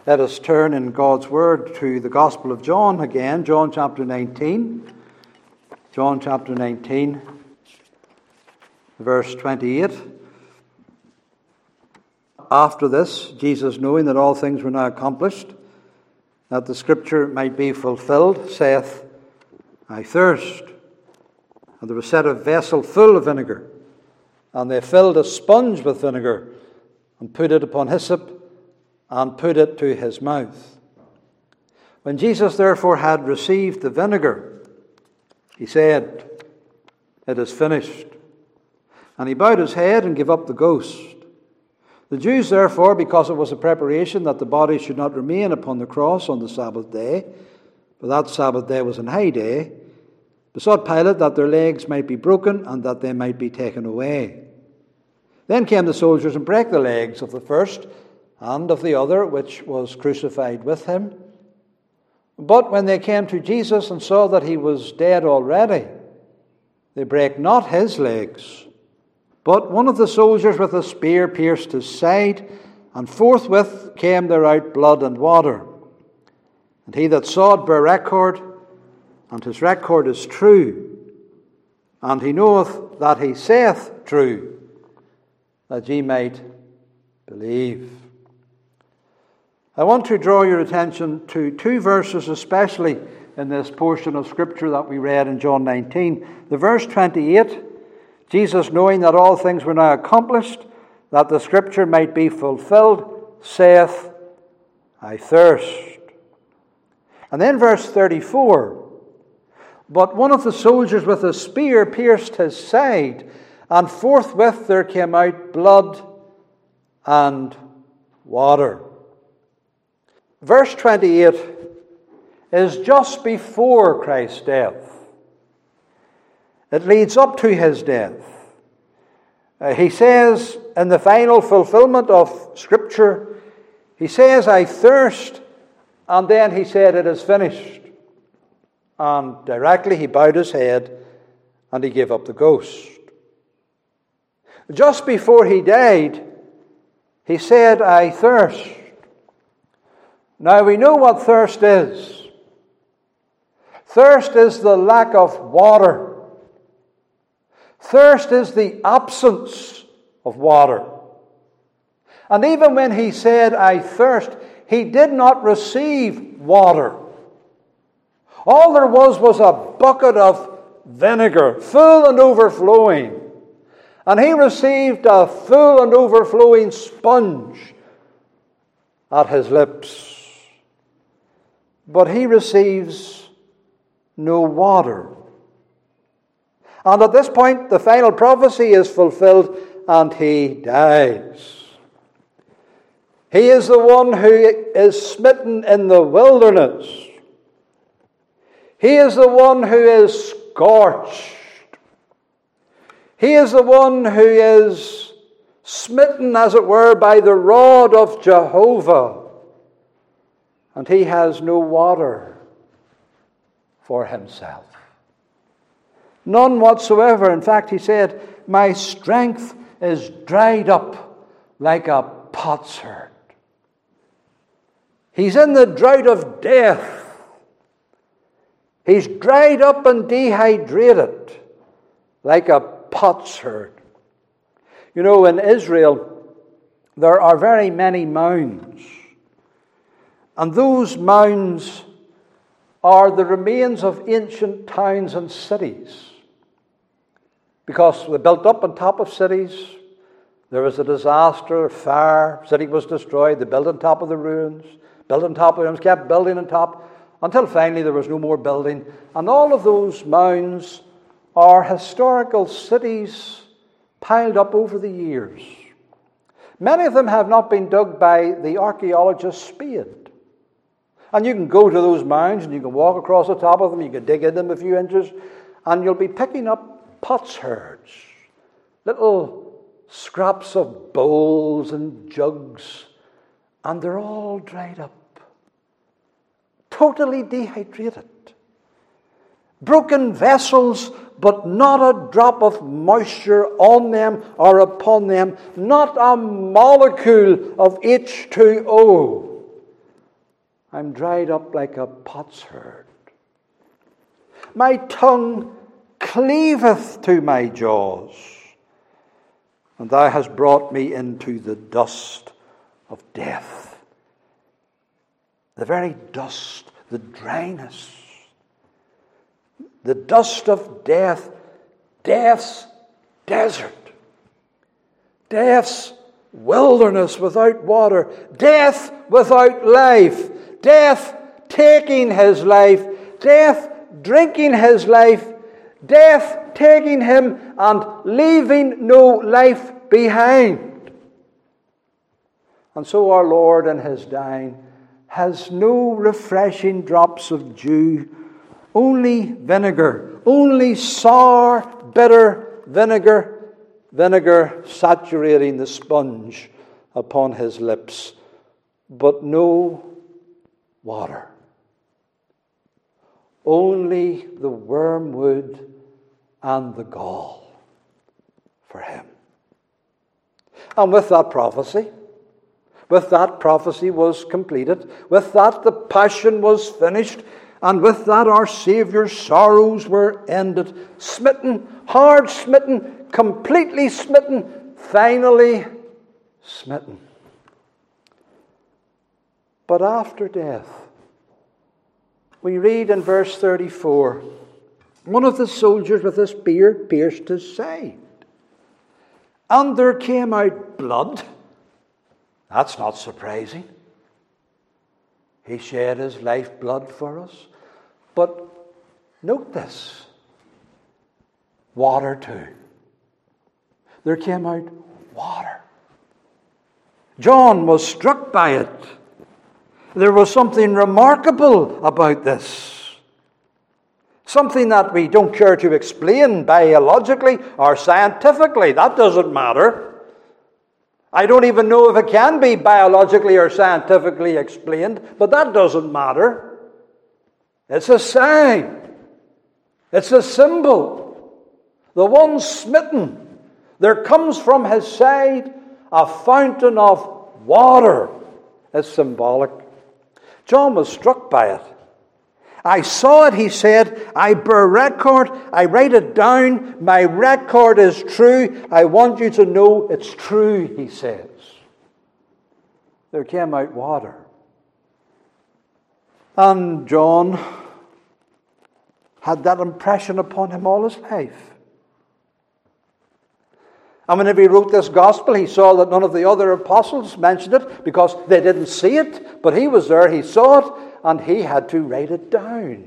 Let us turn in God's Word to the Gospel of John again, John chapter 19. John chapter 19, verse 28. After this, Jesus, knowing that all things were now accomplished, that the Scripture might be fulfilled, saith, I thirst. And there was set a vessel full of vinegar, and they filled a sponge with vinegar, and put it upon hyssop, and put it to his mouth. When Jesus therefore had received the vinegar, he said, It is finished. And he bowed his head and gave up the ghost. The Jews therefore, because it was a preparation that the body should not remain upon the cross on the Sabbath day, for that Sabbath day was an high day, besought Pilate that their legs might be broken and that they might be taken away. Then came the soldiers and brake the legs of the first and of the other, which was crucified with him. But when they came to Jesus and saw that he was dead already, they brake not his legs. But one of the soldiers with a spear pierced his side, and forthwith came there out blood and water. And he that saw it bare record, and his record is true. And he knoweth that he saith true, that ye might believe. I want to draw your attention to two verses especially in this portion of Scripture that we read in John 19. The verse 28, Jesus, knowing that all things were now accomplished, that the Scripture might be fulfilled, saith, I thirst. And then verse 34, but one of the soldiers with a spear pierced his side, and forthwith there came out blood and water. Verse 28 is just before Christ's death. It leads up to his death. He says, in the final fulfillment of Scripture, he says, I thirst, and then he said, it is finished. And directly he bowed his head and he gave up the ghost. Just before he died, he said, I thirst. Now we know what thirst is. Thirst is the lack of water. Thirst is the absence of water. And even when he said, I thirst, he did not receive water. All there was a bucket of vinegar, full and overflowing. And he received a full and overflowing sponge at his lips. But he receives no water. And at this point, the final prophecy is fulfilled and he dies. He is the one who is smitten in the wilderness. He is the one who is scorched. He is the one who is smitten, as it were, by the rod of Jehovah. And he has no water for himself. None whatsoever. In fact, he said, my strength is dried up like a potsherd. He's in the drought of death. He's dried up and dehydrated like a potsherd. You know, in Israel, there are very many mounds. And those mounds are the remains of ancient towns and cities. Because they built up on top of cities. There was a disaster, a fire, city was destroyed. They built on top of the ruins, built on top of them, kept building on top, until finally there was no more building. And all of those mounds are historical cities piled up over the years. Many of them have not been dug by the archaeologist Spade. And you can go to those mounds and you can walk across the top of them, you can dig in them a few inches, and you'll be picking up potsherds, little scraps of bowls and jugs, and they're all dried up, totally dehydrated. Broken vessels, but not a drop of moisture on them or upon them, not a molecule of H2O. I'm dried up like a potsherd. My tongue cleaveth to my jaws, and thou hast brought me into the dust of death. The very dust, the dryness, the dust of death, death's desert, death's wilderness without water, death without life, death taking his life, death drinking his life, death taking him and leaving no life behind. And so our Lord in his dying has no refreshing drops of dew, only vinegar, only sour, bitter vinegar, vinegar saturating the sponge upon his lips, but no water. Only the wormwood and the gall for him. And with that prophecy was completed. With that the passion was finished. And with that our Saviour's sorrows were ended. Smitten, hard smitten, completely smitten, finally smitten. But after death, we read in verse 34, one of the soldiers with a spear pierced his side, and there came out blood. That's not surprising. He shed his lifeblood for us. But note this, water too. There came out water. John was struck by it. There was something remarkable about this. Something that we don't care to explain biologically or scientifically. That doesn't matter. I don't even know if it can be biologically or scientifically explained, but that doesn't matter. It's a sign. It's a symbol. The one smitten, there comes from his side a fountain of water. It's symbolic. John was struck by it. I saw it, he said. I bear record. I write it down. My record is true. I want you to know it's true, he says. There came out water. And John had that impression upon him all his life. And whenever he wrote this gospel, he saw that none of the other apostles mentioned it because they didn't see it. But he was there, he saw it, and he had to write it down.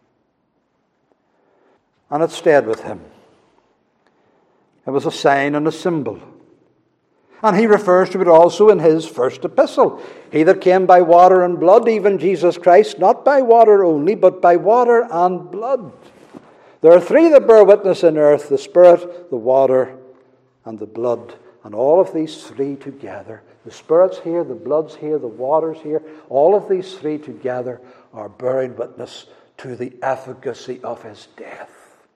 And it stayed with him. It was a sign and a symbol. And he refers to it also in his first epistle. He that came by water and blood, even Jesus Christ, not by water only, but by water and blood. There are three that bear witness in earth, the Spirit, the water, and the blood. And all of these three together, the Spirit's here, the blood's here, the water's here, all of these three together are bearing witness to the efficacy of his death.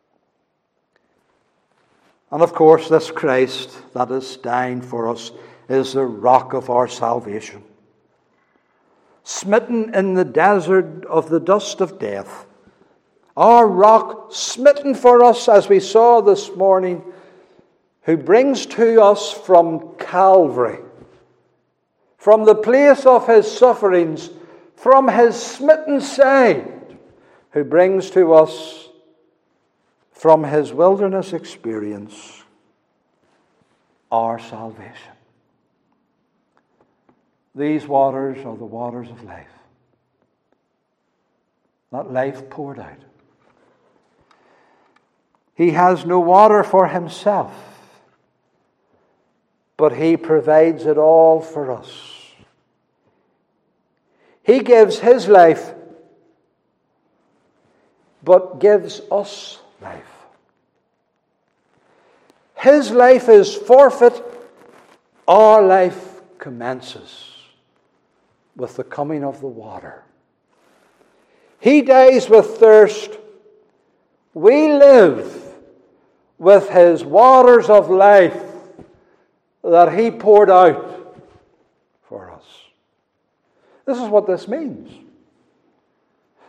And of course, this Christ that is dying for us is the rock of our salvation. Smitten in the desert of the dust of death, our rock smitten for us, as we saw this morning, who brings to us from Calvary, from the place of his sufferings, from his smitten side, who brings to us from his wilderness experience our salvation. These waters are the waters of life. That life poured out. He has no water for himself, but he provides it all for us. He gives his life, but gives us life. His life is forfeit. Our life commences with the coming of the water. He dies with thirst. We live with his waters of life that he poured out for us. This is what this means.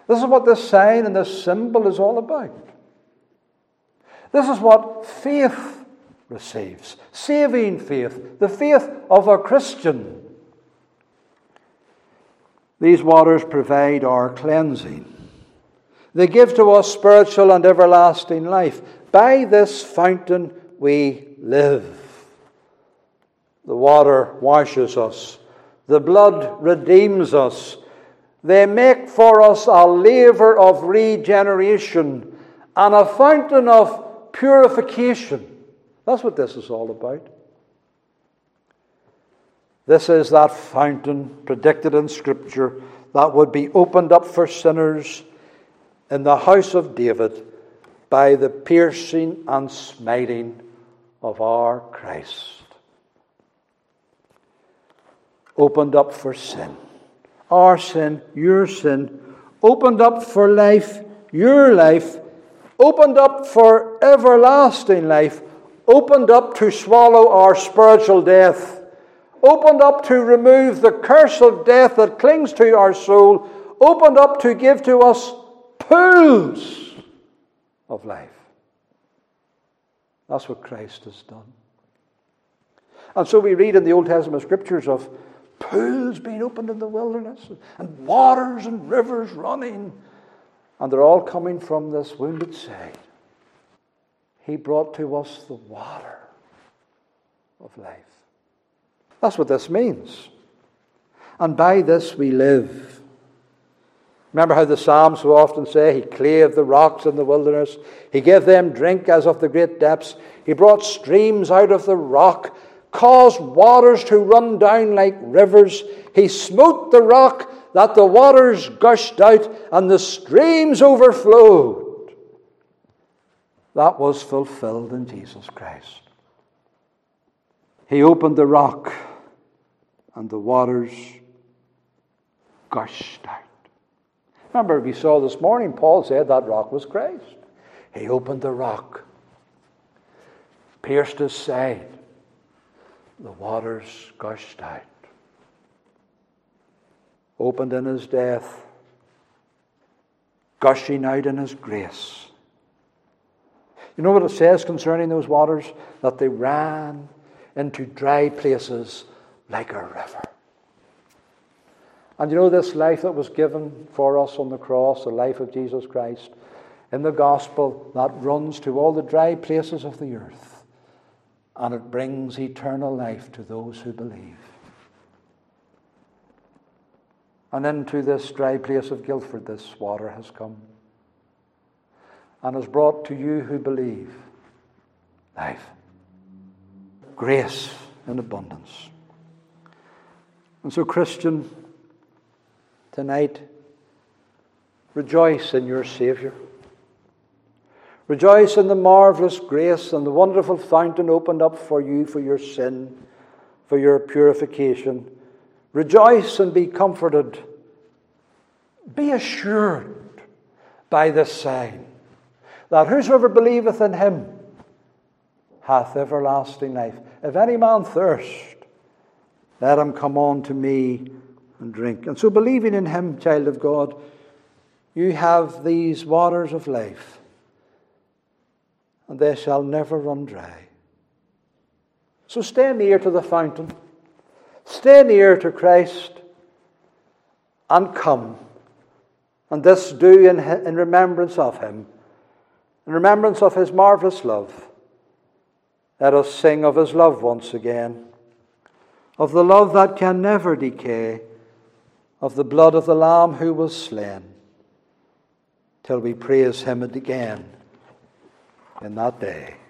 This is what this sign and this symbol is all about. This is what faith receives. Saving faith. The faith of a Christian. These waters provide our cleansing. They give to us spiritual and everlasting life. By this fountain we live. The water washes us. The blood redeems us. They make for us a laver of regeneration and a fountain of purification. That's what this is all about. This is that fountain predicted in Scripture that would be opened up for sinners in the house of David by the piercing and smiting of our Christ. Opened up for sin. Our sin, your sin. Opened up for life, your life. Opened up for everlasting life. Opened up to swallow our spiritual death. Opened up to remove the curse of death that clings to our soul. Opened up to give to us pools of life. That's what Christ has done. And so we read in the Old Testament Scriptures of pools being opened in the wilderness, and waters and rivers running. And they're all coming from this wounded side. He brought to us the water of life. That's what this means. And by this we live. Remember how the Psalms so often say, He clave the rocks in the wilderness. He gave them drink as of the great depths. He brought streams out of the rock, caused waters to run down like rivers. He smote the rock that the waters gushed out and the streams overflowed. That was fulfilled in Jesus Christ. He opened the rock and the waters gushed out. Remember, we saw this morning, Paul said that rock was Christ. He opened the rock, pierced his side. The waters gushed out. Opened in his death, gushing out in his grace. You know what it says concerning those waters? That they ran into dry places like a river. And you know this life that was given for us on the cross, the life of Jesus Christ, in the gospel, that runs to all the dry places of the earth. And it brings eternal life to those who believe. And into this dry place of Guildford, this water has come. And has brought to you who believe life. Grace in abundance. And so, Christian, tonight, rejoice in your Saviour. Rejoice in the marvelous grace and the wonderful fountain opened up for you for your sin, for your purification. Rejoice and be comforted. Be assured by this sign that whosoever believeth in him hath everlasting life. If any man thirst, let him come unto me and drink. And so believing in him, child of God, you have these waters of life, and they shall never run dry. So stay near to the fountain. Stay near to Christ and come. And this do in remembrance of him, in remembrance of his marvelous love. Let us sing of his love once again, of the love that can never decay, of the blood of the Lamb who was slain, till we praise him again in that day.